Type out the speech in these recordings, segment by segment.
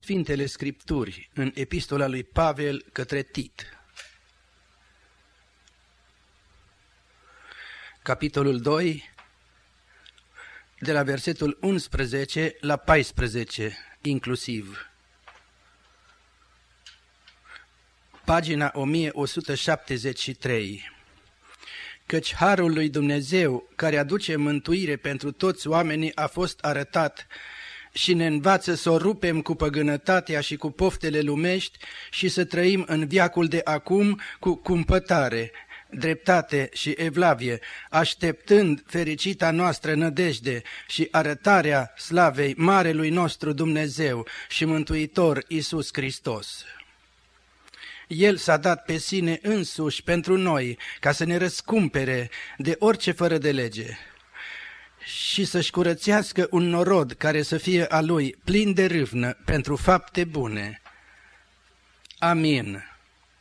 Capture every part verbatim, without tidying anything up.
Sfintele Scripturi în epistola lui Pavel către Tit. Capitolul doi, de la versetul unsprezece la paisprezece inclusiv. Pagina o mie o sută șaptezeci și trei. Căci harul lui Dumnezeu, care aduce mântuire pentru toți oamenii, a fost arătat și ne învață să o rupem cu păgânătatea și cu poftele lumești și să trăim în veacul de acum cu cumpătare, dreptate și evlavie, așteptând fericita noastră nădejde și arătarea slavei marelui nostru Dumnezeu și Mântuitor Iisus Hristos. El s-a dat pe sine însuși pentru noi, ca să ne răscumpere de orice fără de lege și să-și curățească un norod care să fie a lui plin de râvnă pentru fapte bune. Amin.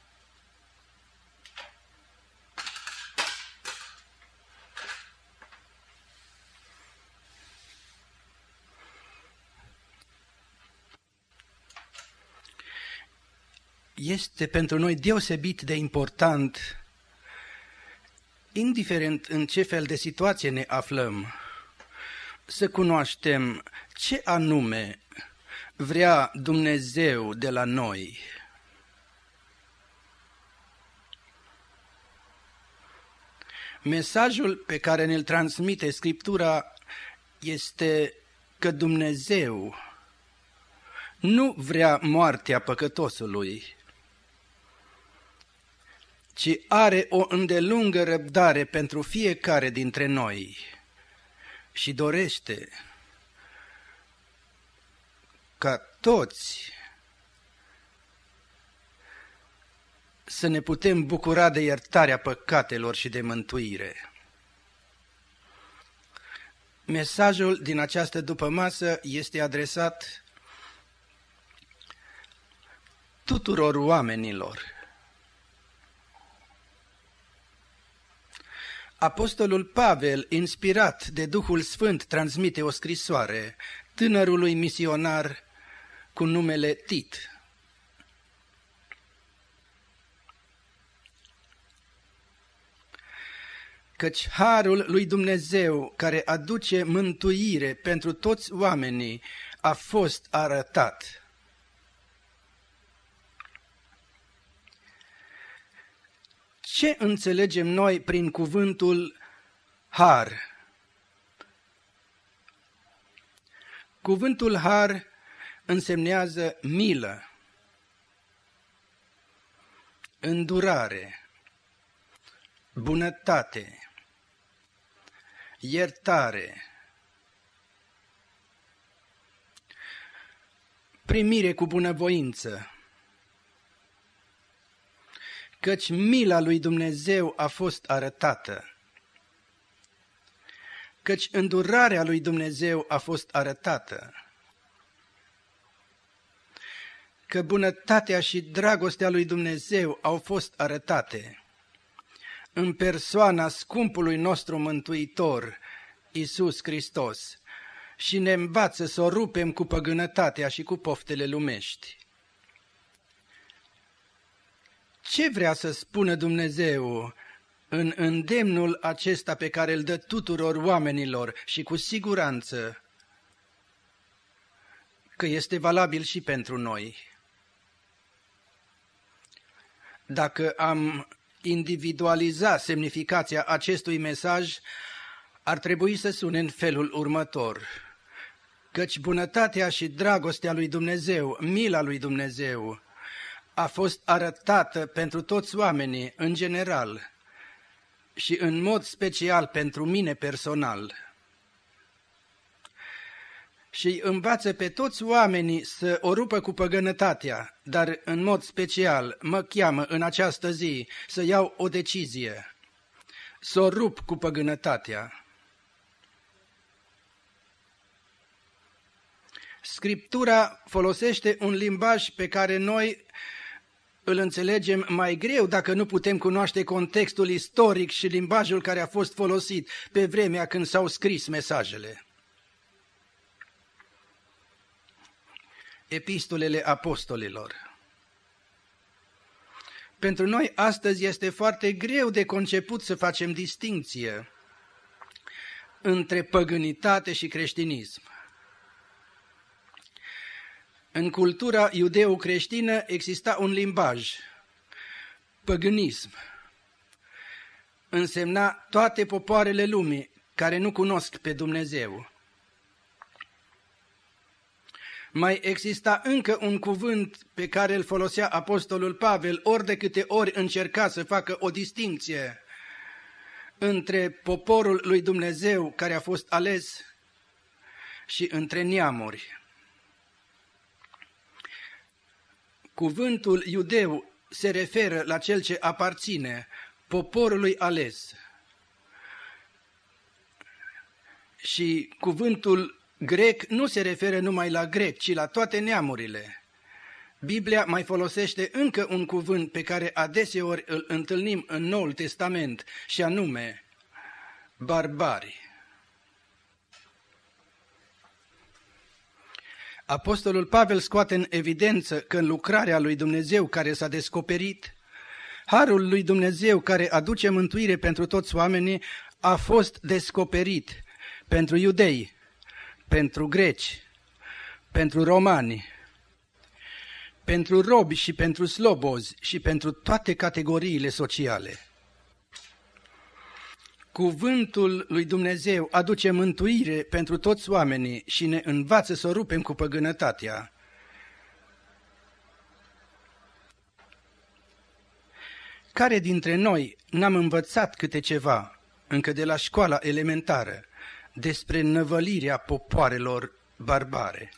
Este pentru noi deosebit de important, indiferent în ce fel de situație ne aflăm, să cunoaștem ce anume vrea Dumnezeu de la noi. Mesajul pe care ne-l transmite Scriptura este că Dumnezeu nu vrea moartea păcătosului, ci are o îndelungă răbdare pentru fiecare dintre noi și dorește ca toți să ne putem bucura de iertarea păcatelor și de mântuire. Mesajul din această dupămasă este adresat tuturor oamenilor. Apostolul Pavel, inspirat de Duhul Sfânt, transmite o scrisoare tânărului misionar cu numele Tit. Căci harul lui Dumnezeu, care aduce mântuire pentru toți oamenii, a fost arătat. Ce înțelegem noi prin cuvântul har? Cuvântul har însemnează milă, îndurare, bunătate, iertare, primire cu bunăvoință. Căci mila lui Dumnezeu a fost arătată, căci îndurarea lui Dumnezeu a fost arătată, că bunătatea și dragostea lui Dumnezeu au fost arătate în persoana scumpului nostru Mântuitor, Iisus Hristos, și ne învață să o rupem cu păgânătatea și cu poftele lumești. Ce vrea să spună Dumnezeu în îndemnul acesta pe care îl dă tuturor oamenilor și cu siguranță că este valabil și pentru noi? Dacă am individualiza semnificația acestui mesaj, ar trebui să sune în felul următor: căci bunătatea și dragostea lui Dumnezeu, mila lui Dumnezeu, a fost arătată pentru toți oamenii în general și în mod special pentru mine personal. Și învață pe toți oamenii să o rupă cu păgânătatea, dar în mod special mă cheamă în această zi să iau o decizie, să o rup cu păgânătatea. Scriptura folosește un limbaj pe care noi îl înțelegem mai greu dacă nu putem cunoaște contextul istoric și limbajul care a fost folosit pe vremea când s-au scris mesajele. epistolele apostolilor. Pentru noi astăzi este foarte greu de conceput să facem distincție între păgânitate și creștinism. În cultura iudeo-creștină exista un limbaj. Păgânism însemna toate popoarele lumii care nu cunosc pe Dumnezeu. Mai exista încă un cuvânt pe care îl folosea apostolul Pavel ori de câte ori încerca să facă o distincție între poporul lui Dumnezeu care a fost ales și între neamuri. Cuvântul iudeu se referă la cel ce aparține poporului ales și cuvântul grec nu se referă numai la grec, ci la toate neamurile. Biblia mai folosește încă un cuvânt pe care adeseori îl întâlnim în Noul Testament și anume barbari. Apostolul Pavel scoate în evidență că în lucrarea lui Dumnezeu care s-a descoperit, harul lui Dumnezeu care aduce mântuire pentru toți oamenii a fost descoperit pentru iudei, pentru greci, pentru romani, pentru robi și pentru slobozi și pentru toate categoriile sociale. Cuvântul lui Dumnezeu aduce mântuire pentru toți oamenii și ne învață să o rupem cu păgânătatea. Care dintre noi n-am învățat câte ceva, încă de la școala elementară, despre năvălirea popoarelor barbare?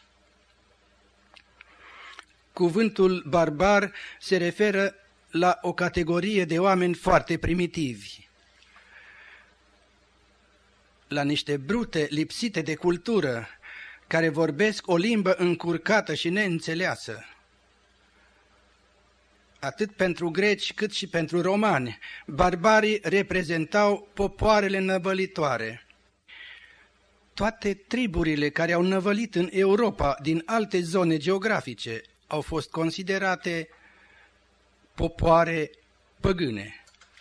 Cuvântul barbar se referă la o categorie de oameni foarte primitivi, la niște brute lipsite de cultură, care vorbesc o limbă încurcată și neînțeleasă. Atât pentru greci cât și pentru romani, barbarii reprezentau popoarele năvălitoare. Toate triburile care au năvălit în Europa din alte zone geografice au fost considerate popoare păgâne,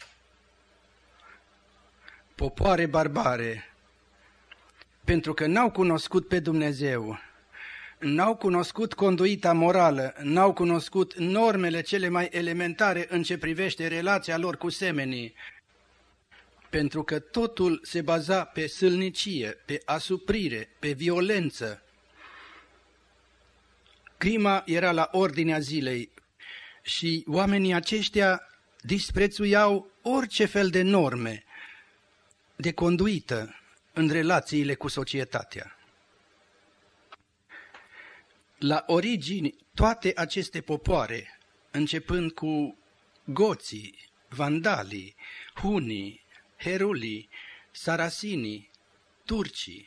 popoare barbare, pentru că n-au cunoscut pe Dumnezeu, n-au cunoscut conduita morală, n-au cunoscut normele cele mai elementare în ce privește relația lor cu semenii, pentru că totul se baza pe sâlnicie, pe asuprire, pe violență. Crima era la ordinea zilei și oamenii aceștia disprețuiau orice fel de norme, de conduită în relațiile cu societatea. La origini, toate aceste popoare, începând cu goții, vandalii, hunii, herulii, sarasinii, turcii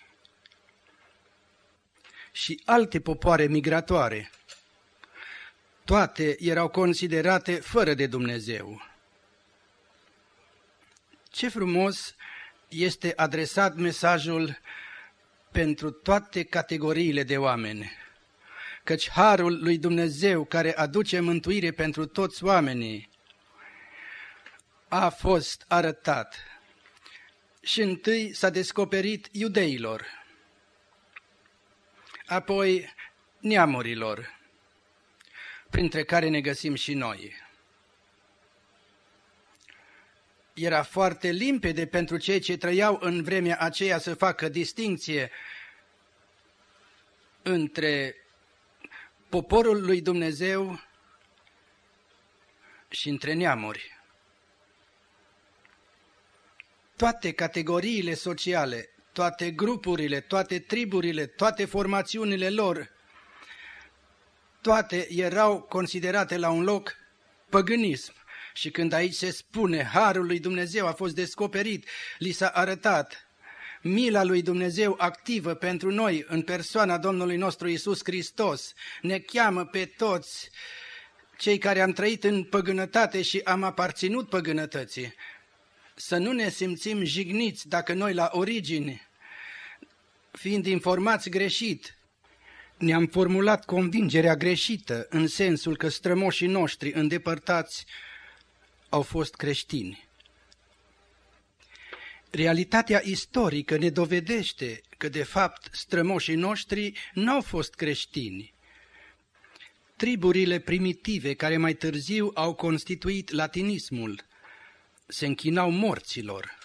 și alte popoare migratoare, toate erau considerate fără de Dumnezeu. Ce frumos este adresat mesajul pentru toate categoriile de oameni, căci harul lui Dumnezeu care aduce mântuire pentru toți oamenii a fost arătat și întâi s-a descoperit iudeilor, apoi neamurilor, printre care ne găsim și noi. Era foarte limpede pentru cei ce trăiau în vremea aceea să facă distincție între poporul lui Dumnezeu și între neamuri. Toate categoriile sociale, toate grupurile, toate triburile, toate formațiunile lor, toate erau considerate la un loc păgânism. Și când aici se spune, harul lui Dumnezeu a fost descoperit, li s-a arătat mila lui Dumnezeu activă pentru noi în persoana Domnului nostru Iisus Hristos, ne cheamă pe toți cei care am trăit în păgânătate și am aparținut păgânătății, să nu ne simțim jigniți dacă noi la origine, fiind informați greșit, ne-am formulat convingerea greșită în sensul că strămoșii noștri îndepărtați au fost creștini. Realitatea istorică ne dovedește că, de fapt, strămoșii noștri n-au fost creștini. Triburile primitive care mai târziu au constituit latinismul se închinau morților,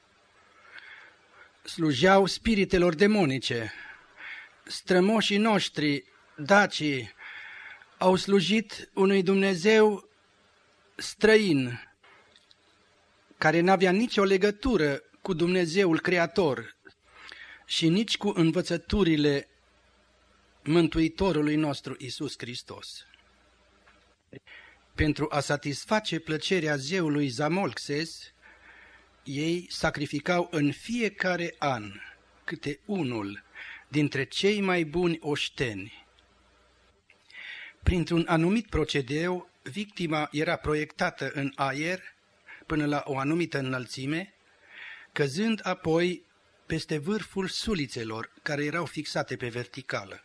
slujeau spiritelor demonice. Strămoșii noștri, dacii, au slujit unui Dumnezeu străin, care n-avea nicio legătură cu Dumnezeul Creator și nici cu învățăturile Mântuitorului nostru Iisus Hristos. Pentru a satisface plăcerea zeului Zamolxes, ei sacrificau în fiecare an câte unul dintre cei mai buni oșteni. Printr-un anumit procedeu, victima era proiectată în aer până la o anumită înălțime, căzând apoi peste vârful sulițelor care erau fixate pe verticală.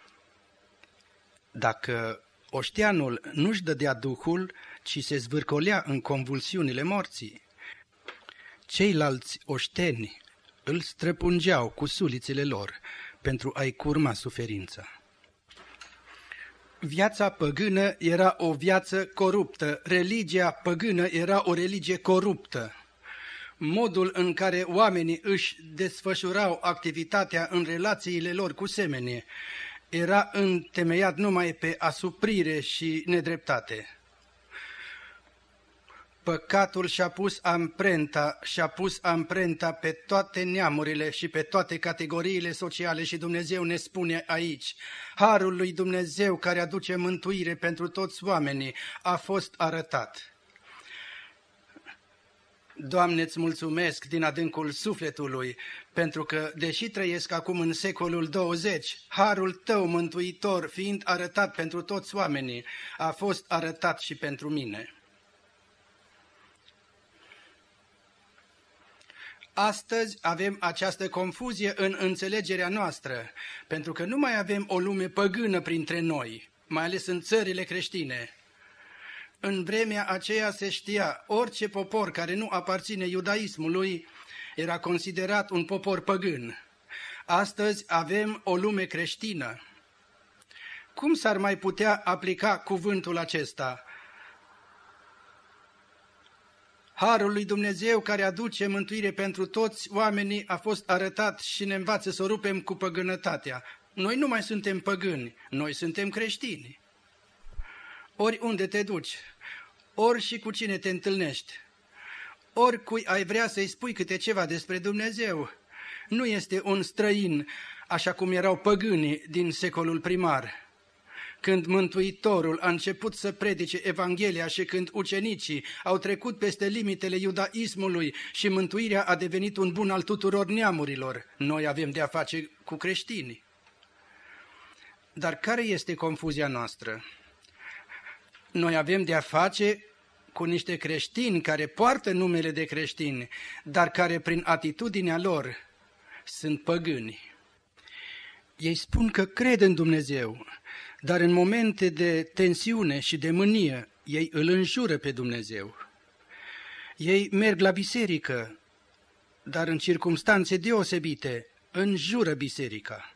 Dacă oșteanul nu-și dădea duhul, ci se zvârcolea în convulsiunile morții, ceilalți oșteni îl străpungeau cu sulițele lor pentru a-i curma suferința. Viața păgână era o viață coruptă, religia păgână era o religie coruptă. Modul în care oamenii își desfășurau activitatea în relațiile lor cu semenii era întemeiat numai pe asuprire și nedreptate. Păcatul și-a pus amprenta, și-a pus amprenta pe toate neamurile și pe toate categoriile sociale și Dumnezeu ne spune aici: harul lui Dumnezeu care aduce mântuire pentru toți oamenii a fost arătat. Doamne, îți mulțumesc din adâncul sufletului, pentru că, deși trăiesc acum în secolul douăzeci, harul Tău mântuitor, fiind arătat pentru toți oamenii, a fost arătat și pentru mine. Astăzi avem această confuzie în înțelegerea noastră, pentru că nu mai avem o lume păgână printre noi, mai ales în țările creștine. În vremea aceea se știa, orice popor care nu aparține iudaismului era considerat un popor păgân. Astăzi avem o lume creștină. Cum s-ar mai putea aplica cuvântul acesta? Harul lui Dumnezeu care aduce mântuire pentru toți oamenii a fost arătat și ne învață să o rupem cu păgânătatea. Noi nu mai suntem păgâni, noi suntem creștini. Oriunde te duci, ori și cu cine te întâlnești, oricui ai vrea să-i spui câte ceva despre Dumnezeu, nu este un străin, așa cum erau păgânii din secolul primar. Când Mântuitorul a început să predice Evanghelia și când ucenicii au trecut peste limitele iudaismului și mântuirea a devenit un bun al tuturor neamurilor, noi avem de a face cu creștinii. Dar care este confuzia noastră? Noi avem de a face cu niște creștini care poartă numele de creștini, dar care prin atitudinea lor sunt păgâni. Ei spun că cred în Dumnezeu, dar în momente de tensiune și de mânie, ei îl înjură pe Dumnezeu. Ei merg la biserică, dar în circumstanțe deosebite înjură biserica.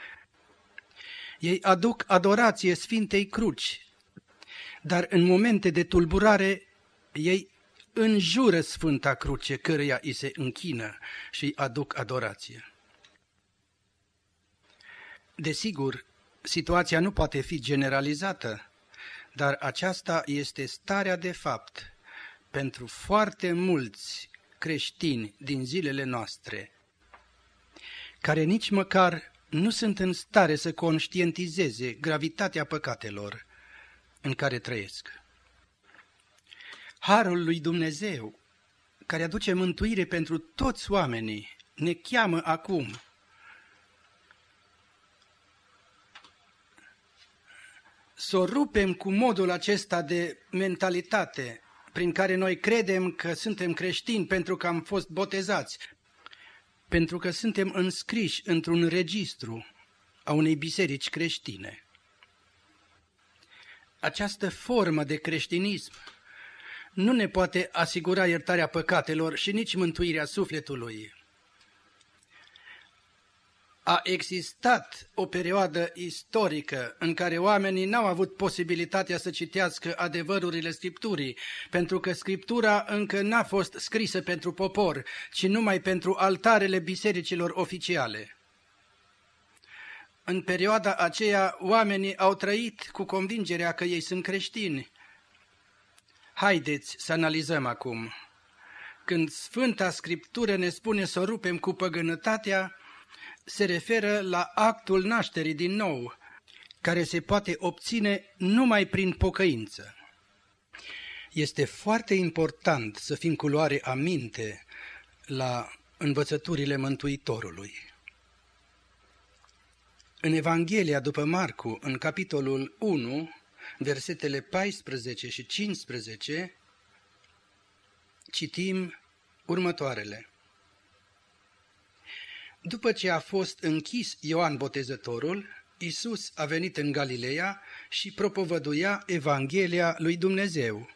Ei aduc adorație Sfintei Cruci, dar în momente de tulburare ei înjură Sfânta Cruce, căreia îi se închină și îi aduc adorație. Desigur, situația nu poate fi generalizată, dar aceasta este starea de fapt pentru foarte mulți creștini din zilele noastre, care nici măcar nu sunt în stare să conștientizeze gravitatea păcatelor în care trăiesc. Harul lui Dumnezeu, care aduce mântuire pentru toți oamenii, ne cheamă acum să o rupem cu modul acesta de mentalitate prin care noi credem că suntem creștini pentru că am fost botezați, pentru că suntem înscriși într-un registru a unei biserici creștine. Această formă de creștinism nu ne poate asigura iertarea păcatelor și nici mântuirea sufletului. A existat o perioadă istorică în care oamenii n-au avut posibilitatea să citească adevărurile Scripturii, pentru că Scriptura încă n-a fost scrisă pentru popor, ci numai pentru altarele bisericilor oficiale. În perioada aceea, oamenii au trăit cu convingerea că ei sunt creștini. Haideți să analizăm acum. Când Sfânta Scriptură ne spune să o rupem cu păgânătatea, se referă la actul nașterii din nou, care se poate obține numai prin pocăință. Este foarte important să fim cu luare aminte la învățăturile Mântuitorului. În Evanghelia după Marcu, în capitolul unu, versetele paisprezece și cincisprezece, citim următoarele. După ce a fost închis Ioan Botezătorul, Iisus a venit în Galileea și propovăduia Evanghelia lui Dumnezeu.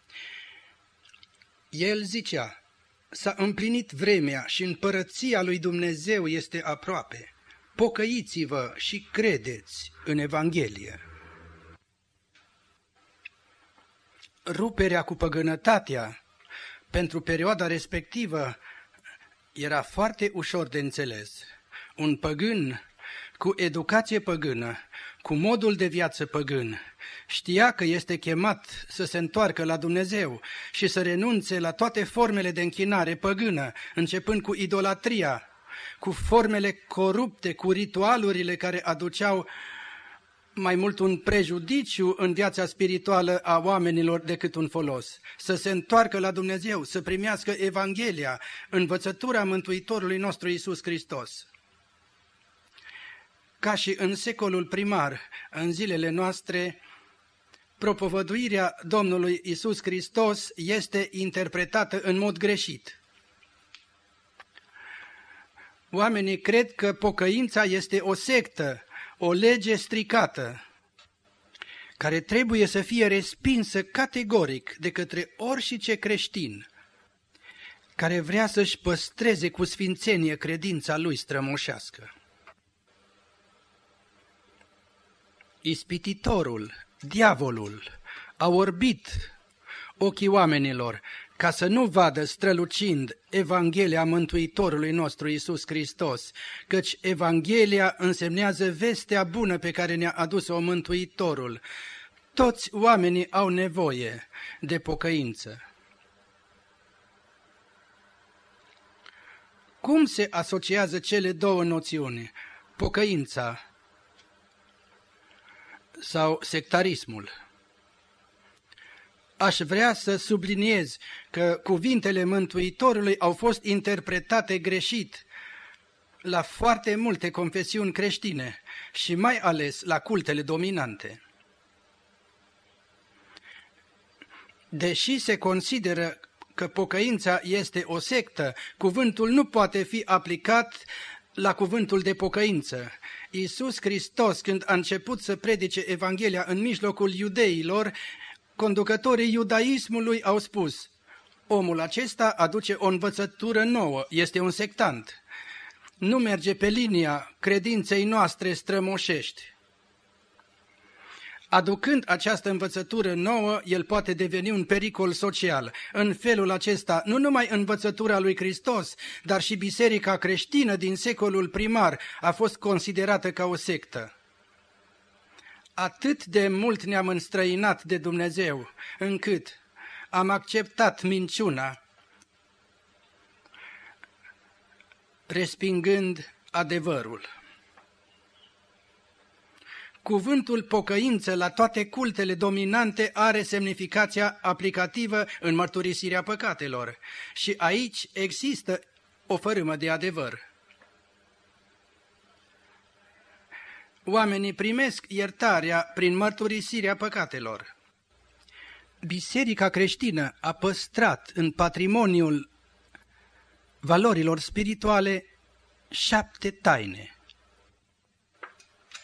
El zicea: s-a împlinit vremea și împărăția lui Dumnezeu este aproape. Pocăiți-vă și credeți în Evanghelie. Ruperea cu păgânătatea pentru perioada respectivă era foarte ușor de înțeles. Un păgân cu educație păgână, cu modul de viață păgân, știa că este chemat să se întoarcă la Dumnezeu și să renunțe la toate formele de închinare păgână, începând cu idolatria, cu formele corupte, cu ritualurile care aduceau mai mult un prejudiciu în viața spirituală a oamenilor decât un folos. Să se întoarcă la Dumnezeu, să primească Evanghelia, învățătura Mântuitorului nostru Iisus Hristos. Ca și în secolul primar, în zilele noastre, propovăduirea Domnului Iisus Hristos este interpretată în mod greșit. Oamenii cred că pocăința este o sectă, o lege stricată, care trebuie să fie respinsă categoric de către orice creștin care vrea să-și păstreze cu sfințenie credința lui strămoșească. Ispititorul, diavolul, a orbit ochii oamenilor ca să nu vadă strălucind Evanghelia Mântuitorului nostru Iisus Hristos, căci Evanghelia însemnează vestea bună pe care ne-a adus-o Mântuitorul. Toți oamenii au nevoie de pocăință. Cum se asociază cele două noțiuni, pocăința sau sectarismul? Aș vrea să subliniez că cuvintele Mântuitorului au fost interpretate greșit la foarte multe confesiuni creștine și mai ales la cultele dominante. Deși se consideră că pocăința este o sectă, cuvântul nu poate fi aplicat la cuvântul de pocăință. Iisus Hristos, când a început să predice Evanghelia în mijlocul iudeilor, conducătorii iudaismului au spus: omul acesta aduce o învățătură nouă, este un sectant, nu merge pe linia credinței noastre strămoșești. Aducând această învățătură nouă, el poate deveni un pericol social. În felul acesta, nu numai învățătura lui Hristos, dar și biserica creștină din secolul primar a fost considerată ca o sectă. Atât de mult ne-am înstrăinat de Dumnezeu, încât am acceptat minciuna, respingând adevărul. Cuvântul pocăință la toate cultele dominante are semnificația aplicativă în mărturisirea păcatelor și aici există o fărâmă de adevăr. Oamenii primesc iertarea prin mărturisirea păcatelor. Biserica creștină a păstrat în patrimoniul valorilor spirituale șapte taine.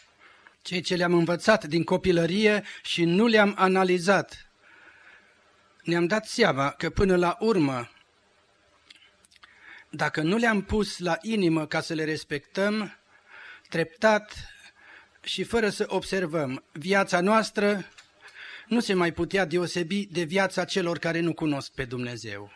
Cei ce le-am învățat din copilărie și nu le-am analizat. Ne-am dat seama că până la urmă, dacă nu le-am pus la inimă ca să le respectăm, treptat și fără să observăm, viața noastră nu se mai putea deosebi de viața celor care nu cunosc pe Dumnezeu.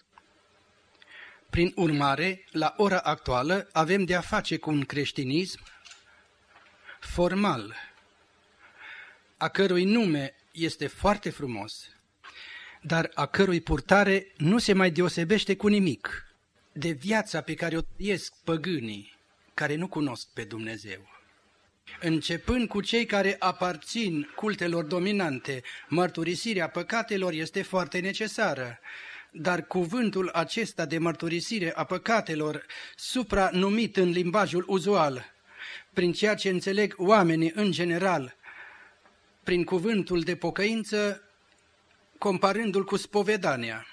Prin urmare, la ora actuală avem de-a face cu un creștinism formal, a cărui nume este foarte frumos, dar a cărui purtare nu se mai deosebește cu nimic de viața pe care o trăiesc păgânii care nu cunosc pe Dumnezeu. Începând cu cei care aparțin cultelor dominante, mărturisirea păcatelor este foarte necesară, dar cuvântul acesta de mărturisire a păcatelor, supranumit în limbajul uzual, prin ceea ce înțeleg oamenii în general, prin cuvântul de pocăință, comparându-l cu spovedania.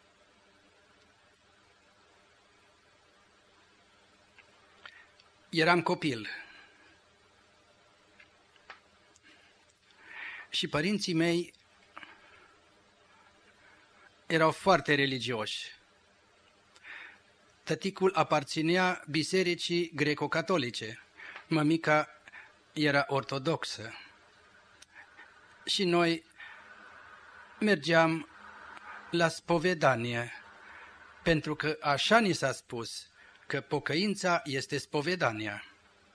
Eram copil și părinții mei erau foarte religioși. Tăticul aparținea bisericii greco-catolice, mămica era ortodoxă și noi mergeam la spovedanie, pentru că așa ni s-a spus că pocăința este spovedania.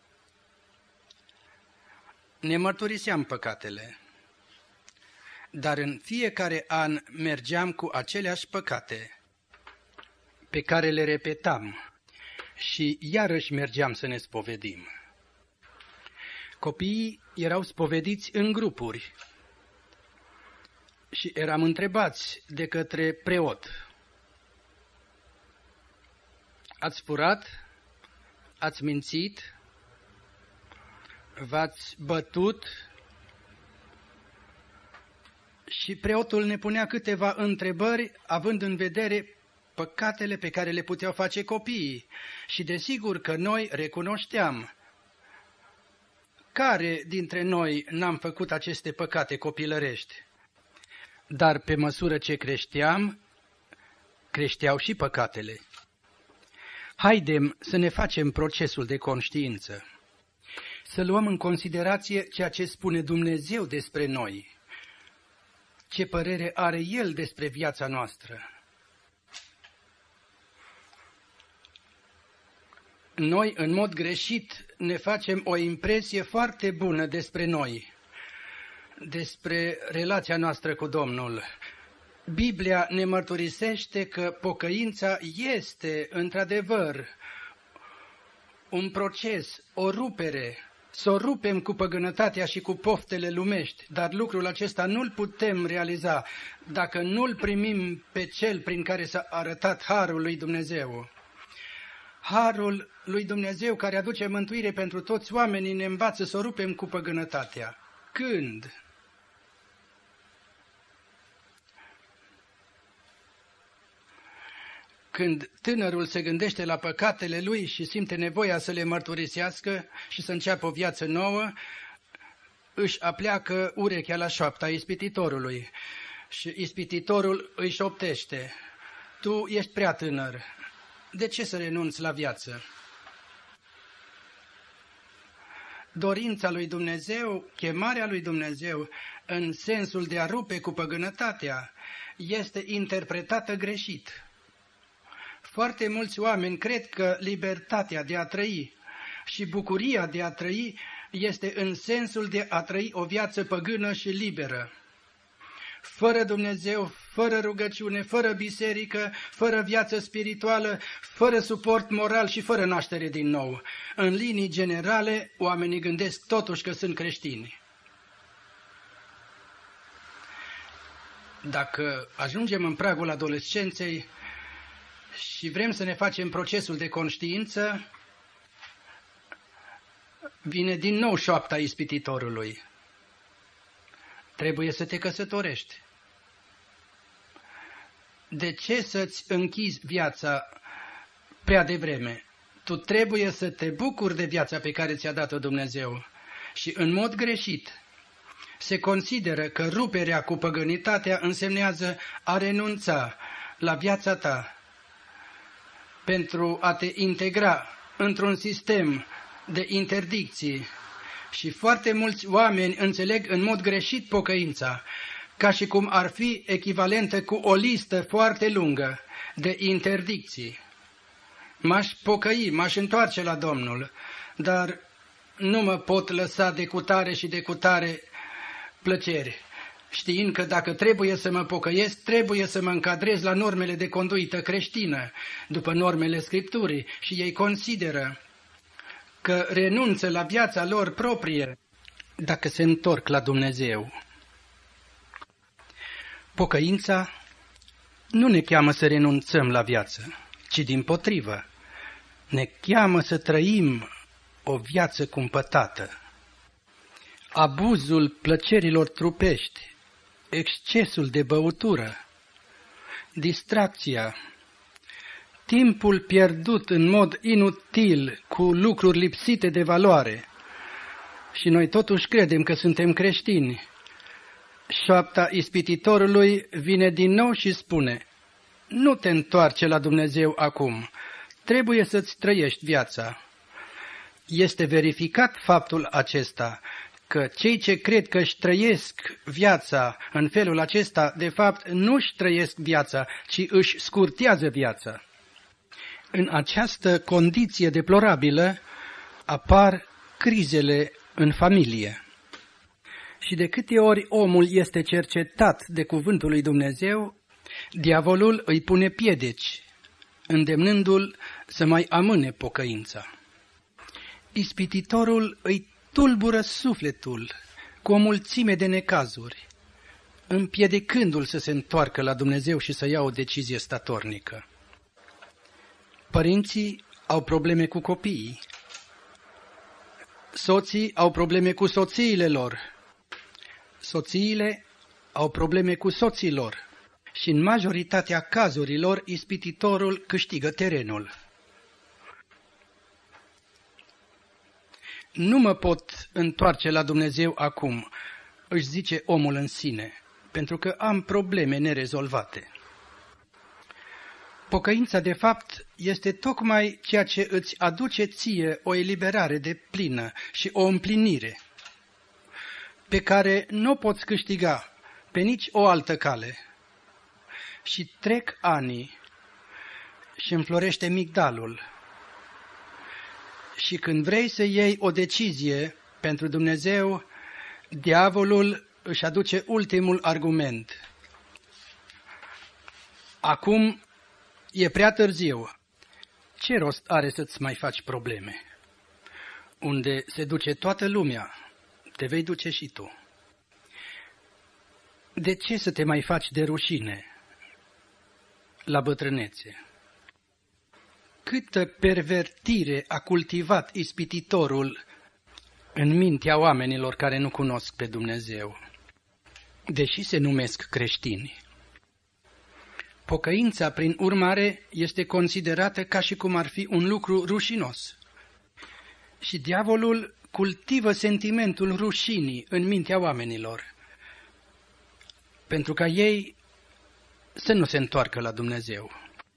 Ne mărturiseam păcatele, dar în fiecare an mergeam cu aceleași păcate pe care le repetam și iarăși mergeam să ne spovedim. Copiii erau spovediți în grupuri și eram întrebați de către preot: ați furat? Ați mințit? V-ați bătut? Și preotul ne punea câteva întrebări, având în vedere păcatele pe care le puteau face copiii. Și desigur că noi recunoșteam. Care dintre noi n-am făcut aceste păcate copilărești? Dar pe măsură ce creșteam, creșteau și păcatele. Haidem să ne facem procesul de conștiință, să luăm în considerație ceea ce spune Dumnezeu despre noi, ce părere are El despre viața noastră. Noi, în mod greșit, ne facem o impresie foarte bună despre noi, despre relația noastră cu Domnul. Biblia ne mărturisește că pocăința este, într-adevăr, un proces, o rupere, să o rupem cu păgânătatea și cu poftele lumești, dar lucrul acesta nu-l putem realiza dacă nu-l primim pe Cel prin care s-a arătat harul lui Dumnezeu. Harul lui Dumnezeu care aduce mântuire pentru toți oamenii ne învață să o rupem cu păgânătatea. Când? Când tânărul se gândește la păcatele lui și simte nevoia să le mărturisească și să înceapă o viață nouă, își apleacă urechea la șoapta ispititorului și ispititorul îi șoptește: tu ești prea tânăr, de ce să renunți la viață? Dorința lui Dumnezeu, chemarea lui Dumnezeu, în sensul de a rupe cu păgânătatea, este interpretată greșit. Foarte mulți oameni cred că libertatea de a trăi și bucuria de a trăi este în sensul de a trăi o viață păgână și liberă. Fără Dumnezeu, fără rugăciune, fără biserică, fără viață spirituală, fără suport moral și fără naștere din nou. În linii generale, oamenii gândesc totuși că sunt creștini. Dacă ajungem în pragul adolescenței și vrem să ne facem procesul de conștiință, vine din nou șoapta ispititorului: trebuie să te căsătorești. De ce să-ți închizi viața prea devreme? Tu trebuie să te bucuri de viața pe care ți-a dat-o Dumnezeu Și în mod greșit se consideră că ruperea cu păgânitatea însemnează a renunța la viața ta pentru a te integra într-un sistem de interdicții. Și foarte mulți oameni înțeleg în mod greșit pocăința, ca și cum ar fi echivalentă cu o listă foarte lungă de interdicții. M-aș pocăi, m-aș întoarce la Domnul, dar nu mă pot lăsa de cutare și de cutare plăceri, știind că dacă trebuie să mă pocăiesc, trebuie să mă încadrez la normele de conduită creștină, după normele Scripturii, și ei consideră că renunță la viața lor proprie dacă se întorc la Dumnezeu. Pocăința nu ne cheamă să renunțăm la viață, ci dimpotrivă, ne cheamă să trăim o viață cumpătată. Abuzul plăcerilor trupești, excesul de băutură, distracția, timpul pierdut în mod inutil cu lucruri lipsite de valoare, și noi totuși credem că suntem creștini. Șoapta ispititorului vine din nou și spune: nu te întoarce la Dumnezeu acum, trebuie să-ți trăiești viața. Este verificat faptul acesta, că cei ce cred că își trăiesc viața în felul acesta, de fapt nu își trăiesc viața, ci își scurtează viața. În această condiție deplorabilă apar crizele în familie. Și de câte ori omul este cercetat de cuvântul lui Dumnezeu, diavolul îi pune piedici, îndemnându-l să mai amâne pocăința. Ispititorul îi tulbură sufletul cu o mulțime de necazuri, împiedicându-l să se întoarcă la Dumnezeu și să ia o decizie statornică. Părinții au probleme cu copiii, soții au probleme cu soțiile lor, soțiile au probleme cu soții lor și în majoritatea cazurilor ispititorul câștigă terenul. Nu mă pot întoarce la Dumnezeu acum, își zice omul în sine, pentru că am probleme nerezolvate. Pocăința, de fapt, este tocmai ceea ce îți aduce ție o eliberare de plină și o împlinire, pe care nu o poți câștiga pe nici o altă cale. Și trec ani și înflorește migdalul. Și când vrei să iei o decizie pentru Dumnezeu, diavolul își aduce ultimul argument. Acum e prea târziu. Ce rost are să-ți mai faci probleme? Unde se duce toată lumea, te vei duce și tu. De ce să te mai faci de rușine la bătrânețe? Câtă pervertire a cultivat ispititorul în mintea oamenilor care nu cunosc pe Dumnezeu, deși se numesc creștini. Pocăința, prin urmare, este considerată ca și cum ar fi un lucru rușinos. Și diavolul cultivă sentimentul rușinii în mintea oamenilor, pentru ca ei să nu se întoarcă la Dumnezeu.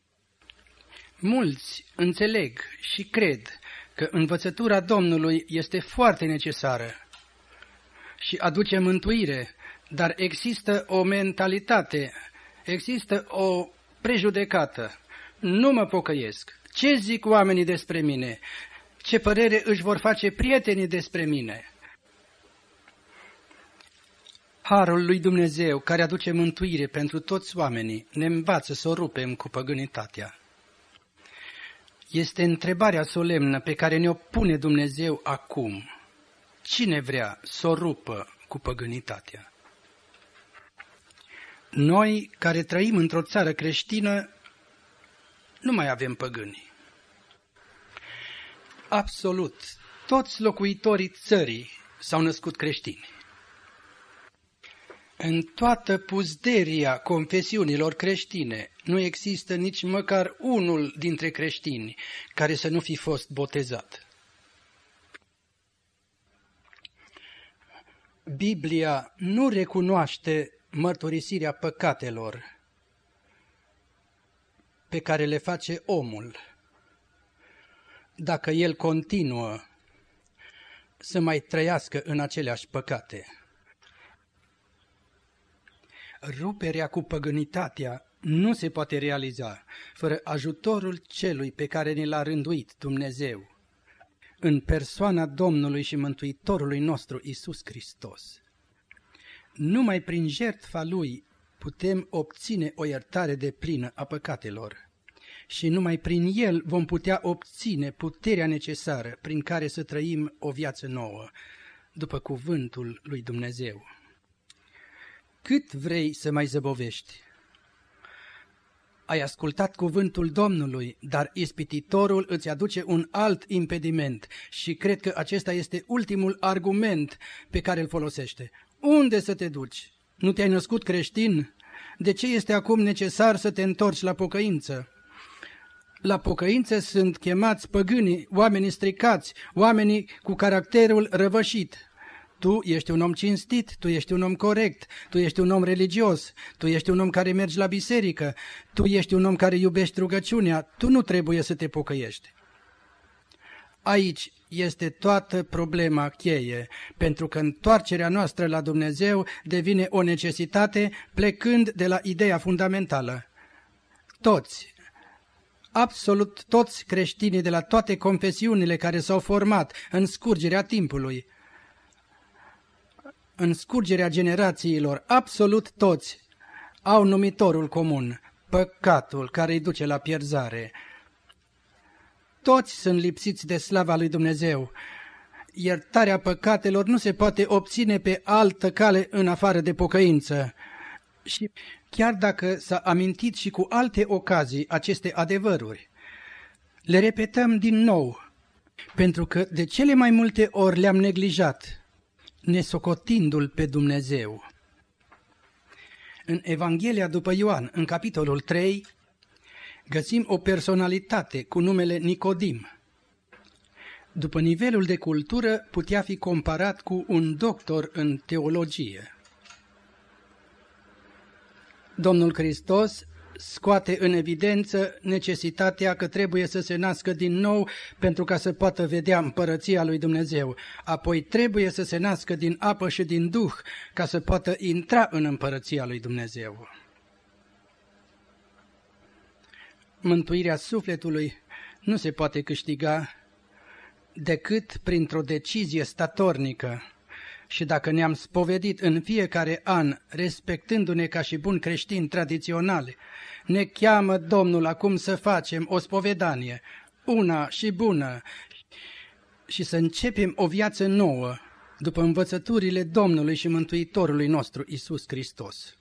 Mulți înțeleg și cred că învățătura Domnului este foarte necesară și aduce mântuire, dar există o mentalitate, există o prejudecată. Nu mă pocăiesc. Ce zic oamenii despre mine? Ce părere își vor face prietenii despre mine? Harul lui Dumnezeu, care aduce mântuire pentru toți oamenii, ne învață să o rupem cu păgânitatea. Este întrebarea solemnă pe care ne-o pune Dumnezeu acum. Cine vrea să o rupă cu păgânitatea? Noi, care trăim într-o țară creștină, nu mai avem păgâni. Absolut, toți locuitorii țării s-au născut creștini. În toată puzderia confesiunilor creștine nu există nici măcar unul dintre creștini care să nu fi fost botezat. Biblia nu recunoaște mărturisirea păcatelor pe care le face omul dacă el continuă să mai trăiască în aceleași păcate. Ruperea cu păgânitatea nu se poate realiza fără ajutorul celui pe care ne l-a rânduit Dumnezeu în persoana Domnului și Mântuitorului nostru Iisus Hristos. Numai prin jertfa Lui putem obține o iertare deplină a păcatelor și numai prin El vom putea obține puterea necesară prin care să trăim o viață nouă, după cuvântul lui Dumnezeu. Cât vrei să mai zăbovești? Ai ascultat cuvântul Domnului, dar ispititorul îți aduce un alt impediment și cred că acesta este ultimul argument pe care îl folosește. Unde să te duci? Nu te-ai născut creștin? De ce este acum necesar să te întorci la pocăință? La pocăință sunt chemați păgânii, oamenii stricați, oamenii cu caracterul răvășit. Tu ești un om cinstit, tu ești un om corect, tu ești un om religios, tu ești un om care mergi la biserică, tu ești un om care iubești rugăciunea, tu nu trebuie să te pocăiești. Aici este toată problema cheie, pentru că întoarcerea noastră la Dumnezeu devine o necesitate plecând de la ideea fundamentală. Toți, absolut toți creștinii de la toate confesiunile care s-au format în scurgerea timpului, în scurgerea generațiilor, absolut toți au numitorul comun, păcatul care îi duce la pierzare. Toți sunt lipsiți de slava lui Dumnezeu. Iertarea păcatelor nu se poate obține pe altă cale în afară de pocăință. Și chiar dacă s-a amintit și cu alte ocazii aceste adevăruri, le repetăm din nou, pentru că de cele mai multe ori le-am neglijat, nesocotindu-L pe Dumnezeu. În Evanghelia după Ioan, în capitolul trei, găsim o personalitate cu numele Nicodim. După nivelul de cultură, putea fi comparat cu un doctor în teologie. Domnul Hristos scoate în evidență necesitatea că trebuie să se nască din nou pentru ca să poată vedea împărăția lui Dumnezeu. Apoi trebuie să se nască din apă și din Duh ca să poată intra în împărăția lui Dumnezeu. Mântuirea sufletului nu se poate câștiga decât printr-o decizie statornică. Și dacă ne-am spovedit în fiecare an, respectându-ne ca și buni creștini tradiționali, ne cheamă Domnul acum să facem o spovedanie, una și bună, și să începem o viață nouă, după învățăturile Domnului și Mântuitorului nostru, Iisus Hristos.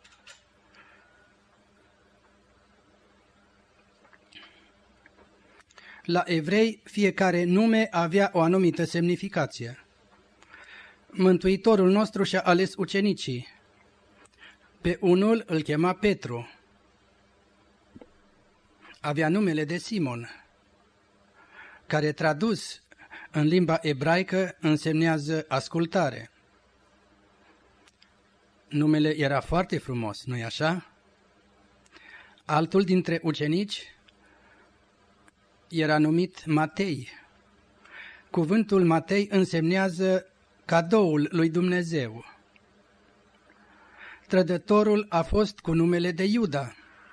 La evrei, fiecare nume avea o anumită semnificație. Mântuitorul nostru și-a ales ucenicii. Pe unul îl chema Petru. Avea numele de Simon, care tradus în limba ebraică însemnează ascultare. Numele era foarte frumos, nu-i așa? Altul dintre ucenici era numit Matei. Cuvântul Matei însemnează cadoul lui Dumnezeu. Trădătorul a fost cu numele de Iuda.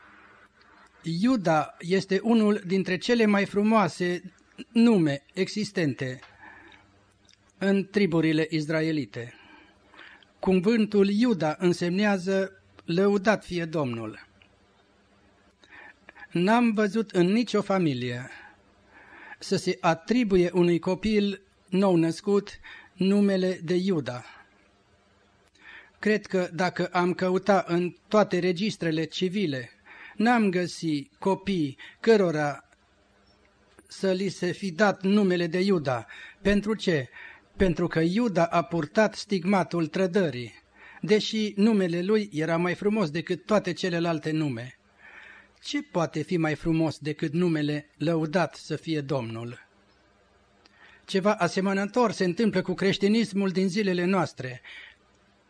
Iuda este unul dintre cele mai frumoase nume existente în triburile izraelite. Cuvântul Iuda însemnează lăudat fie Domnul. N-am văzut în nicio familie să se atribuie unui copil nou născut numele de Iuda. Cred că dacă am căuta în toate registrele civile, n-am găsit copii cărora să li se fi dat numele de Iuda. Pentru ce? Pentru că Iuda a purtat stigmatul trădării, deși numele lui era mai frumos decât toate celelalte nume. Ce poate fi mai frumos decât numele lăudat să fie Domnul? Ceva asemănător se întâmplă cu creștinismul din zilele noastre.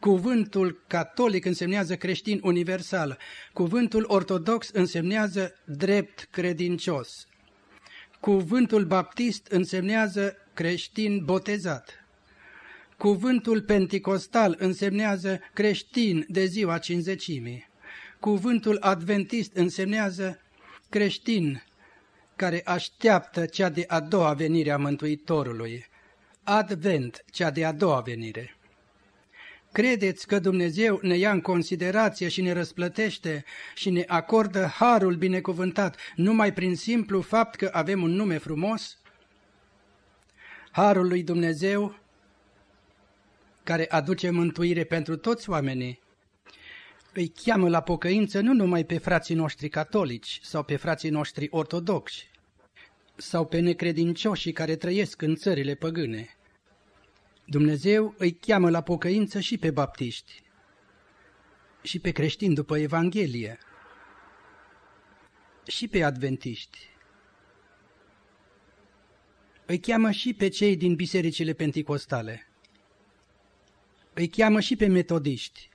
Cuvântul catolic însemnează creștin universal. Cuvântul ortodox însemnează drept credincios. Cuvântul baptist însemnează creștin botezat. Cuvântul penticostal însemnează creștin de ziua cincizecimii. Cuvântul adventist însemnează creștin care așteaptă cea de a doua venire a Mântuitorului. Advent, cea de a doua venire. Credeți că Dumnezeu ne ia în considerație și ne răsplătește și ne acordă harul binecuvântat numai prin simplu fapt că avem un nume frumos? Harul lui Dumnezeu, care aduce mântuire pentru toți oamenii, îi cheamă la pocăință nu numai pe frații noștri catolici sau pe frații noștri ortodoxi sau pe necredincioșii care trăiesc în țările păgâne. Dumnezeu îi cheamă la pocăință și pe baptiști și pe creștini după Evanghelie și pe adventiști. Îi cheamă și pe cei din bisericile penticostale. Îi cheamă și pe metodiști.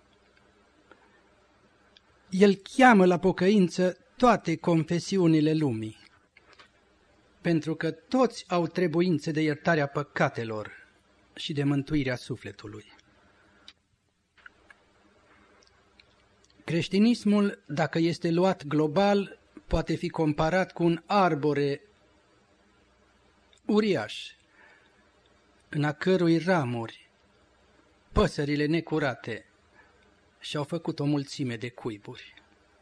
El cheamă la pocăință toate confesiunile lumii, pentru că toți au trebuință de iertarea păcatelor și de mântuirea sufletului. Creștinismul, dacă este luat global, poate fi comparat cu un arbore uriaș, în a cărui ramuri păsările necurate și-au făcut o mulțime de cuiburi.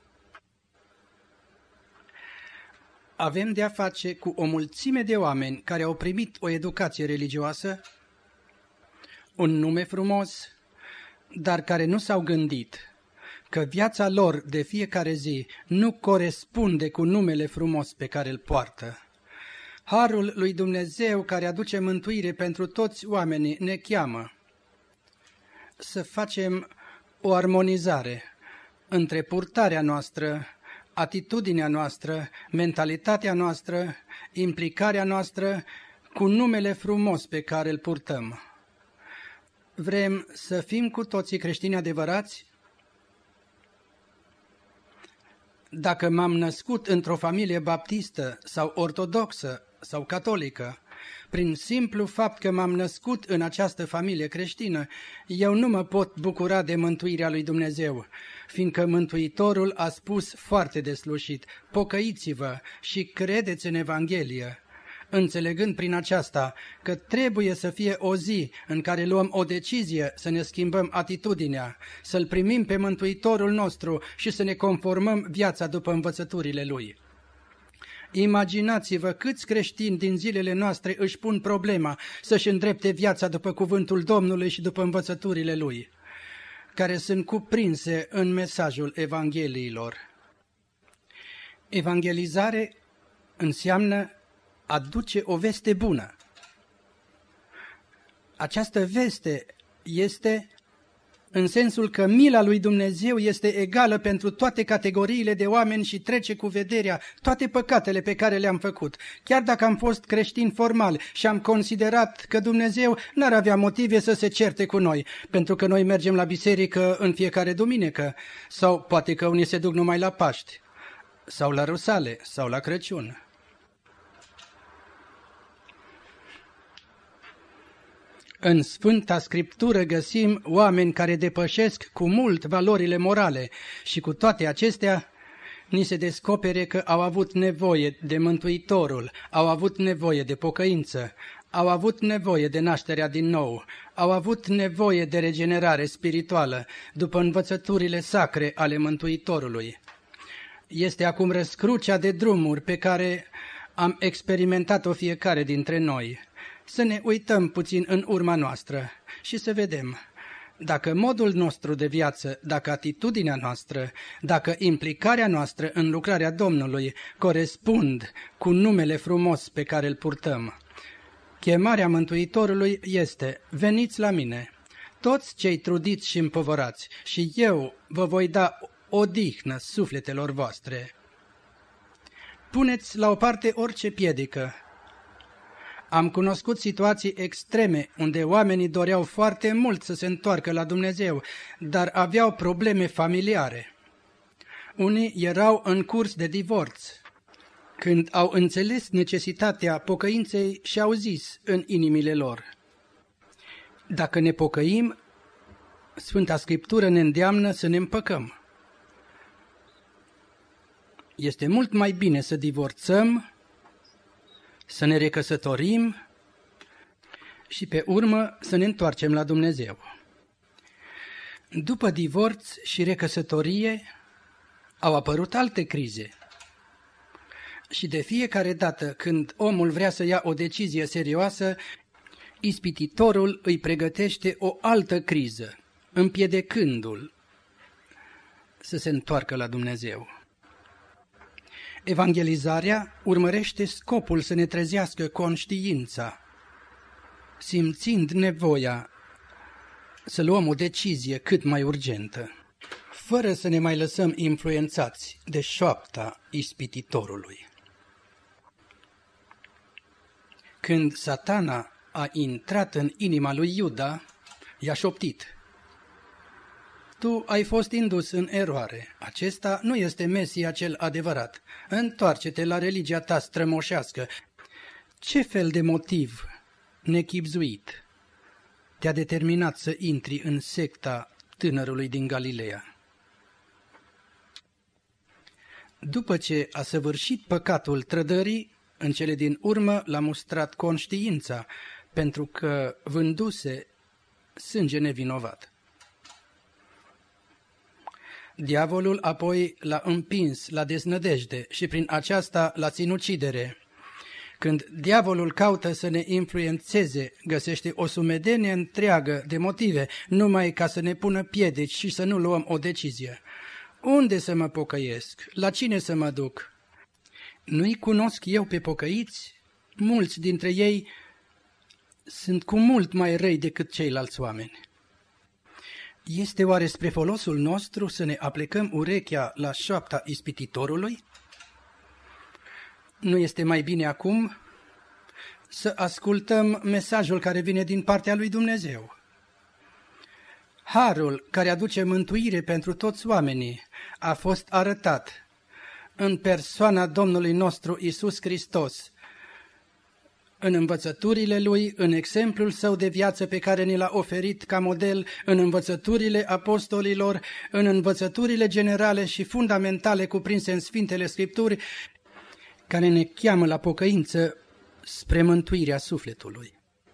Avem de a face cu o mulțime de oameni care au primit o educație religioasă, un nume frumos, dar care nu s-au gândit că viața lor de fiecare zi nu corespunde cu numele frumos pe care îl poartă. Harul lui Dumnezeu care aduce mântuire pentru toți oamenii ne cheamă să facem o armonizare între purtarea noastră, atitudinea noastră, mentalitatea noastră, implicarea noastră cu numele frumos pe care îl purtăm. Vrem să fim cu toții creștini adevărați? Dacă m-am născut într-o familie baptistă sau ortodoxă sau catolică, prin simplu fapt că m-am născut în această familie creștină, eu nu mă pot bucura de mântuirea lui Dumnezeu, fiindcă Mântuitorul a spus foarte deslușit: pocăiți-vă și credeți în Evanghelie, înțelegând prin aceasta că trebuie să fie o zi în care luăm o decizie să ne schimbăm atitudinea, să-L primim pe Mântuitorul nostru și să ne conformăm viața după învățăturile Lui. Imaginați-vă câți creștini din zilele noastre își pun problema să-și îndrepte viața după cuvântul Domnului și după învățăturile Lui, care sunt cuprinse în mesajul Evangheliilor. Evangelizare înseamnă aduce o veste bună. Această veste este în sensul că mila lui Dumnezeu este egală pentru toate categoriile de oameni și trece cu vederea toate păcatele pe care le-am făcut. Chiar dacă am fost creștini formali și am considerat că Dumnezeu n-ar avea motive să se certe cu noi, pentru că noi mergem la biserică în fiecare duminică, sau poate că unii se duc numai la Paști, sau la Rusale, sau la Crăciun. În Sfânta Scriptură găsim oameni care depășesc cu mult valorile morale și cu toate acestea ni se descopere că au avut nevoie de Mântuitorul, au avut nevoie de pocăință, au avut nevoie de nașterea din nou, au avut nevoie de regenerare spirituală după învățăturile sacre ale Mântuitorului. Este acum răscrucea de drumuri pe care am experimentat-o fiecare dintre noi. Să ne uităm puțin în urma noastră și să vedem dacă modul nostru de viață, dacă atitudinea noastră, dacă implicarea noastră în lucrarea Domnului corespund cu numele frumos pe care îl purtăm. Chemarea Mântuitorului este: veniți la mine, toți cei trudiți și împovărați, și eu vă voi da odihnă sufletelor voastre. Puneți la o parte orice piedică. Am cunoscut situații extreme unde oamenii doreau foarte mult să se întoarcă la Dumnezeu, dar aveau probleme familiare. Unii erau în curs de divorț. Când au înțeles necesitatea pocăinței, și-au zis în inimile lor: dacă ne pocăim, Sfânta Scriptură ne îndeamnă să ne împăcăm. Este mult mai bine să divorțăm, să ne recăsătorim și pe urmă să ne întoarcem la Dumnezeu. După divorț și recăsătorie au apărut alte crize. Și de fiecare dată când omul vrea să ia o decizie serioasă, ispititorul îi pregătește o altă criză, împiedicându-l să se întoarcă la Dumnezeu. Evangelizarea urmărește scopul să ne trezească conștiința, simțind nevoia să luăm o decizie cât mai urgentă, fără să ne mai lăsăm influențați de șoapta ispititorului. Când Satana a intrat în inima lui Iuda, i-a șoptit: tu ai fost indus în eroare, acesta nu este Mesia cel adevărat, întoarce-te la religia ta strămoșească. Ce fel de motiv nechibzuit te-a determinat să intri în secta tânărului din Galileea? După ce a săvârșit păcatul trădării, în cele din urmă l-a mustrat conștiința, pentru că vânduse sânge nevinovat. Diavolul apoi l-a împins la deznădejde și prin aceasta la sinucidere. Când diavolul caută să ne influențeze, găsește o sumedenie întreagă de motive, numai ca să ne pună piedici și să nu luăm o decizie. Unde să mă pocăiesc? La cine să mă duc? Nu-i cunosc eu pe pocăiți? Mulți dintre ei sunt cu mult mai răi decât ceilalți oameni. Este oare spre folosul nostru să ne aplecăm urechea la șoapta ispititorului? Nu este mai bine acum să ascultăm mesajul care vine din partea lui Dumnezeu? Harul care aduce mântuire pentru toți oamenii a fost arătat în persoana Domnului nostru Iisus Hristos, în învățăturile Lui, în exemplul Său de viață pe care ni l-a oferit ca model, în învățăturile apostolilor, în învățăturile generale și fundamentale cuprinse în Sfintele Scripturi, care ne cheamă la pocăință spre mântuirea sufletului.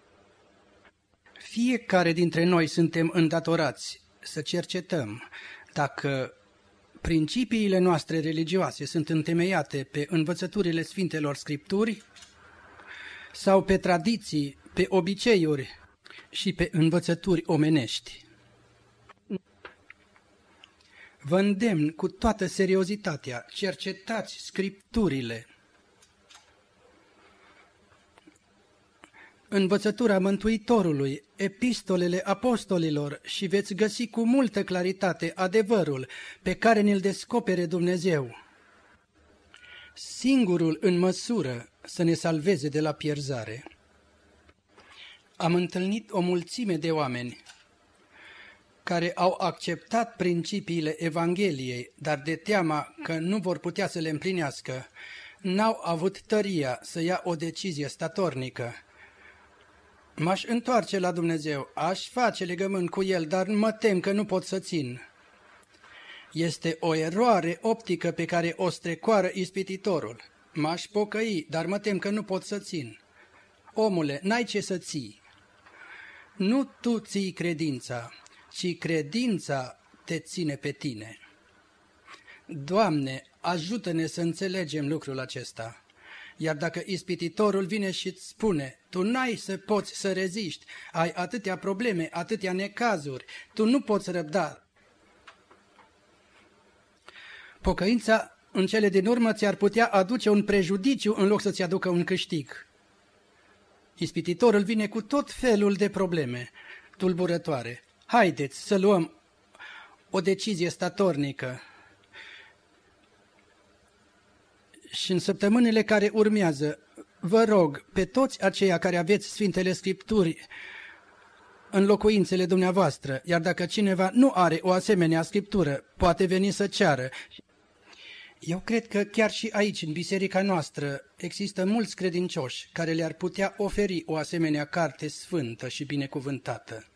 Fiecare dintre noi suntem îndatorați să cercetăm dacă principiile noastre religioase sunt întemeiate pe învățăturile Sfintelor Scripturi sau pe tradiții, pe obiceiuri și pe învățături omenești. Vă îndemn cu toată seriozitatea, cercetați Scripturile. Învățătura Mântuitorului, epistolele apostolilor și veți găsi cu multă claritate adevărul pe care ne-l descopere Dumnezeu, singurul în măsură să ne salveze de la pierzare. Am întâlnit o mulțime de oameni care au acceptat principiile Evangheliei, dar de teama că nu vor putea să le împlinească, n-au avut tăria să ia o decizie statornică. M-aș întoarce la Dumnezeu, aș face legământ cu El, dar mă tem că nu pot să țin. Este o eroare optică pe care o strecoară ispititorul. M-aș pocăi, dar mă tem că nu pot să țin. Omule, n-ai ce să ții. Nu tu ții credința, ci credința te ține pe tine. Doamne, ajută-ne să înțelegem lucrul acesta. Iar dacă ispititorul vine și îți spune, tu n-ai să poți să reziști, ai atâtea probleme, atâtea necazuri, tu nu poți răbda. Pocăința în cele din urmă ți-ar putea aduce un prejudiciu în loc să-ți aducă un câștig. Ispititorul vine cu tot felul de probleme tulburătoare. Haideți să luăm o decizie statornică. Și în săptămânile care urmează vă rog, pe toți aceia care aveți Sfintele Scripturi în locuințele dumneavoastră, iar dacă cineva nu are o asemenea scriptură, poate veni să ceară. Eu cred că chiar și aici, în biserica noastră, există mulți credincioși care le-ar putea oferi o asemenea carte sfântă și binecuvântată.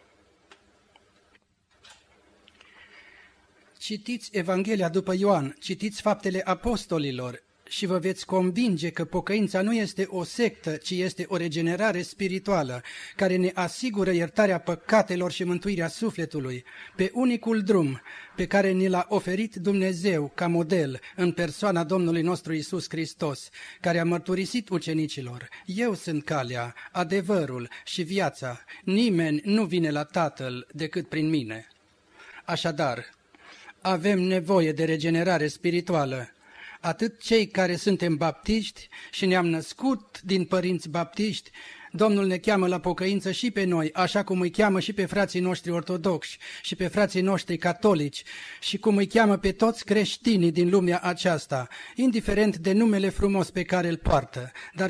Citiți Evanghelia după Ioan, citiți Faptele Apostolilor și vă veți convinge că pocăința nu este o sectă, ci este o regenerare spirituală, care ne asigură iertarea păcatelor și mântuirea sufletului, pe unicul drum pe care ni l-a oferit Dumnezeu ca model în persoana Domnului nostru Iisus Hristos, care a mărturisit ucenicilor: eu sunt calea, adevărul și viața, nimeni nu vine la Tatăl decât prin mine. Așadar, avem nevoie de regenerare spirituală, atât cei care suntem baptiști și ne-am născut din părinți baptiști. Domnul ne cheamă la pocăință și pe noi, așa cum îi cheamă și pe frații noștri ortodoxi și pe frații noștri catolici și cum îi cheamă pe toți creștinii din lumea aceasta, indiferent de numele frumos pe care îl poartă. Dar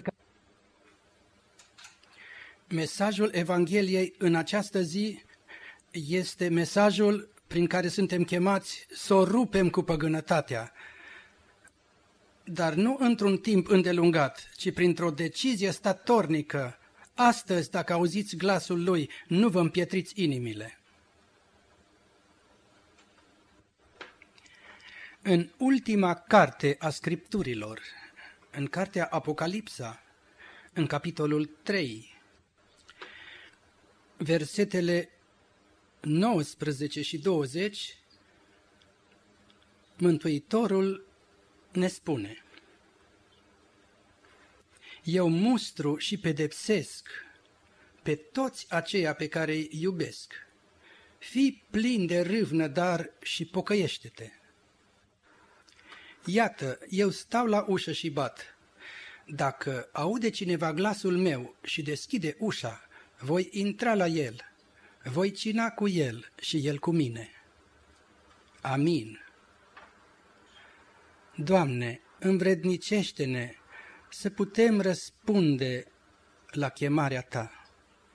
mesajul Evangheliei în această zi este mesajul prin care suntem chemați să o rupem cu păgânătatea, dar nu într-un timp îndelungat, ci printr-o decizie statornică. Astăzi, dacă auziți glasul Lui, nu vă împietriți inimile. În ultima carte a Scripturilor, în cartea Apocalipsa, în capitolul trei, versetele nouăsprezece și douăzeci, Mântuitorul ne spune: eu mustru și pedepsesc pe toți aceia pe care îi iubesc. Fii plin de râvnă, dar și pocăiește-te. Iată, eu stau la ușă și bat. Dacă aude cineva glasul meu și deschide ușa, voi intra la el, voi cina cu el și el cu mine. Amin. Doamne, învrednicește-ne să putem răspunde la chemarea Ta.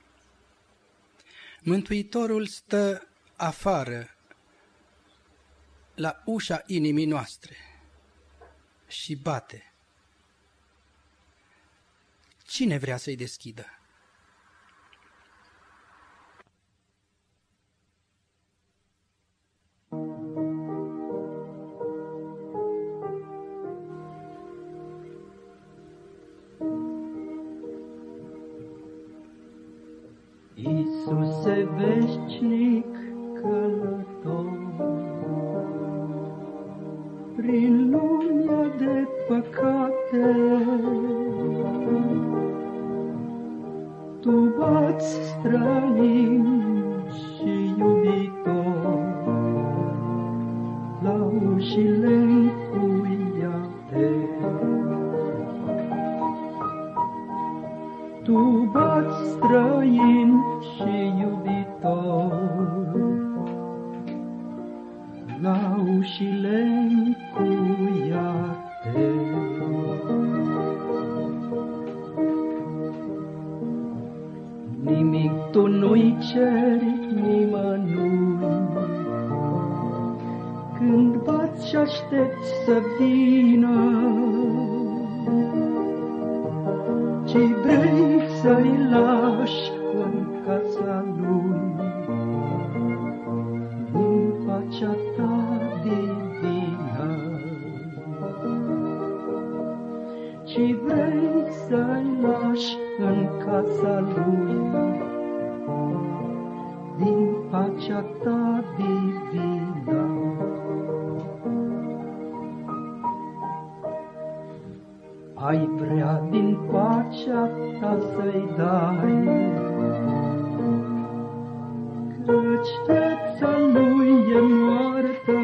Mântuitorul stă afară, la ușa inimii noastre și bate. Cine vrea să-i deschidă? Iisuse veșnic călător, prin lumea de păcate, Tu bați străin și iubitor, la ușile încuiate. Tu bați străin și iubitor, la ușile încuiate. Nimic Tu nu-i ceri nimănui, când bați și aștepți să vină, ci vrei să-i lași în casa Lui, din pacea Ta divină. Ci vrei să-i lași în casa Lui, din pacea Ta divină. Ai vrea din pacea Ta să-i dai, căci viața Lui e moartă,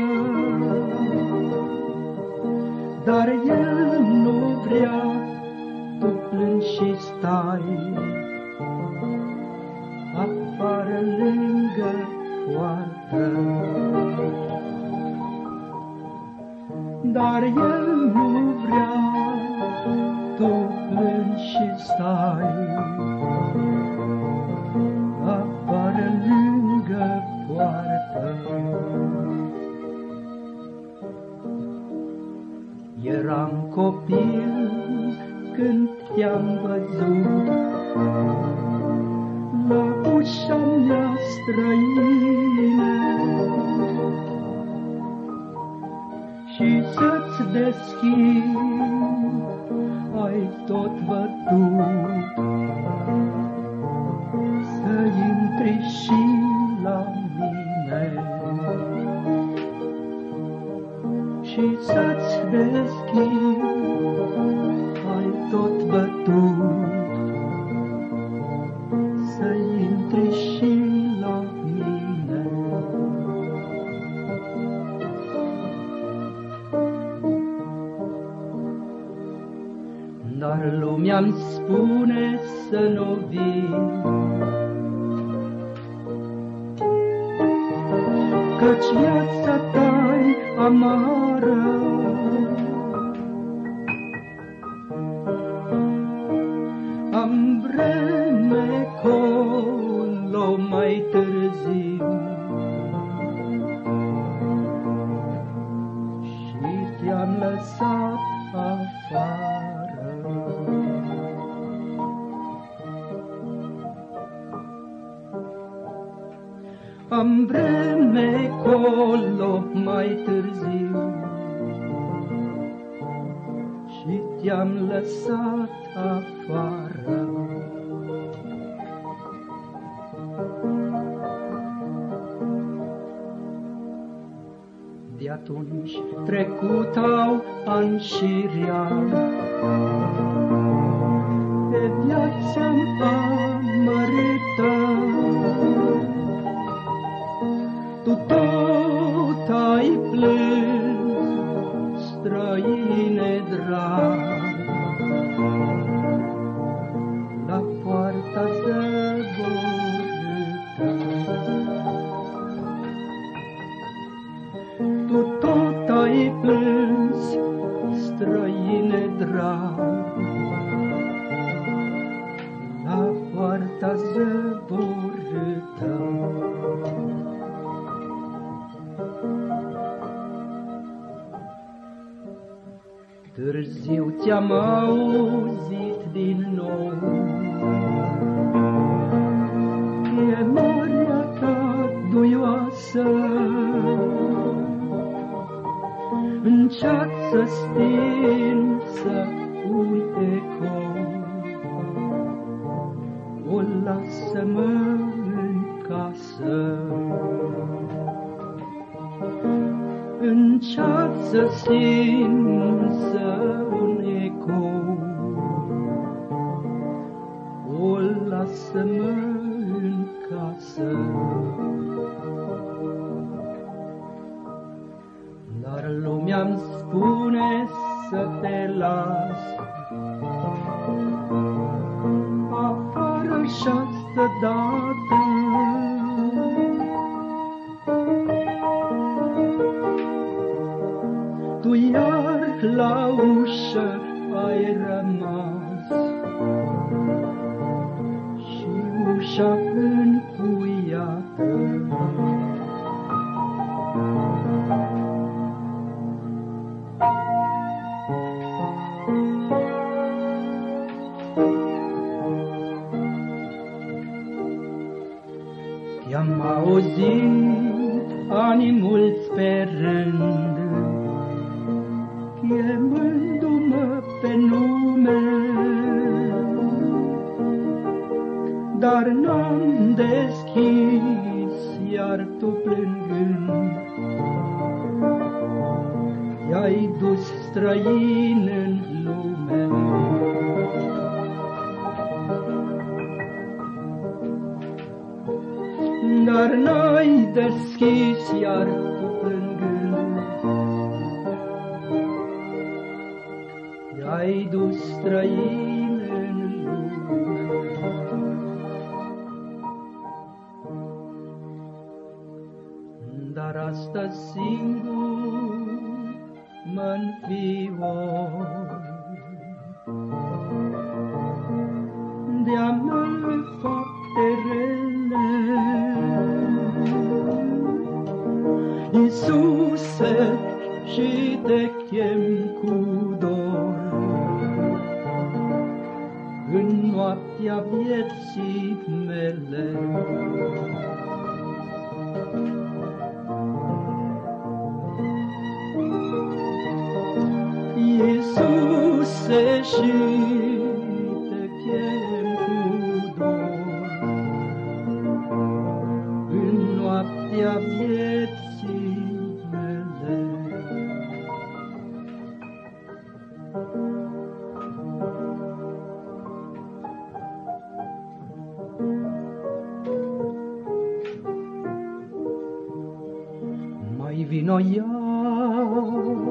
dar El nu vrea, Tu plângi și stai afară lângă poartă. Dar El nu vrea, Tu plângi și stai afară lângă poartă. Eram copil când te-am văzut la ușa mea străină și să-ți deschid ai tot bătut să intri și la mine și să-ți deschid ai tot bătut să intri și la mine. Dar lumea-mi spune să nu vii, căci viața ta-i amară. Am vreme colo mai târziu și te-am lăsat afară. Am vreme colo mai târziu și te-am lăsat afară. De atunci trecutau ani și rea, pe viața-mi amărâtă. Tu tot ai plâns, străine drag, la poarta zăvorâtă. Tu tot ai plâns, străine drag, la poarta zăvorâtă. Târziu ți-am auzit din nou, chemarea ta duioasă, încearcă stinsă un ecou. O lasă-mă în casă, încearcă stinsă un ecou. O lasă-mă în casă. Dar lumea-mi spune să te las afară și-astă dată. Tu iar la ușă ai rămas și ușa încuiată. Te-am auzit ani mulți pe rând, chemându-mă pe nume, dar n-am deschis, iar tu plângând i-ai dus străin în lume. Dar n-ai deschis, iar tu plângând i-ai dus străin în lume. Dar astăzi singur mă-nfior și te chem cu dor. În noaptea vieții mele, Iisuse, și te chem cu dor. În noaptea vieții mele, mai vino iar,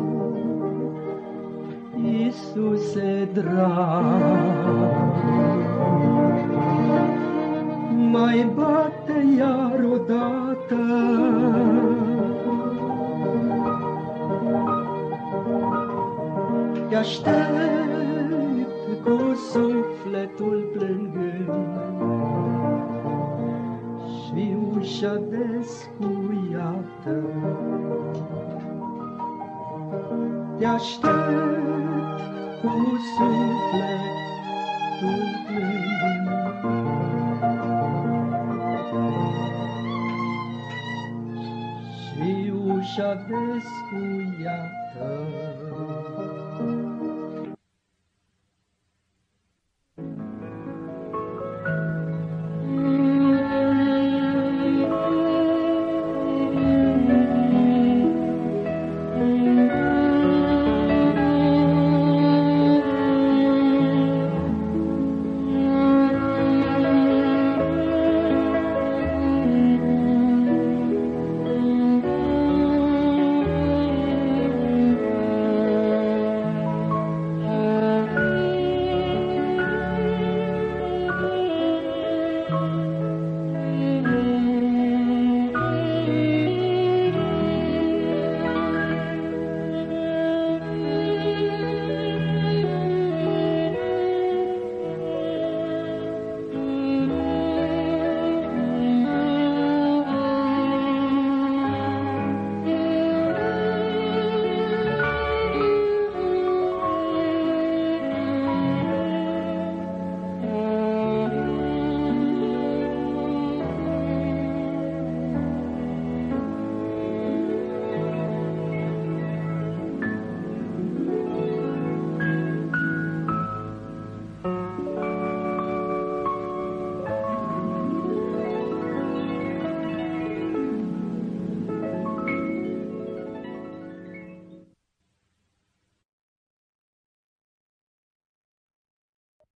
Iisuse drag, mai bate iar odată, te aștept cu sufletul plângând și ușa descuiată. Te aștept cu sufletul plângând și ușa descuiată.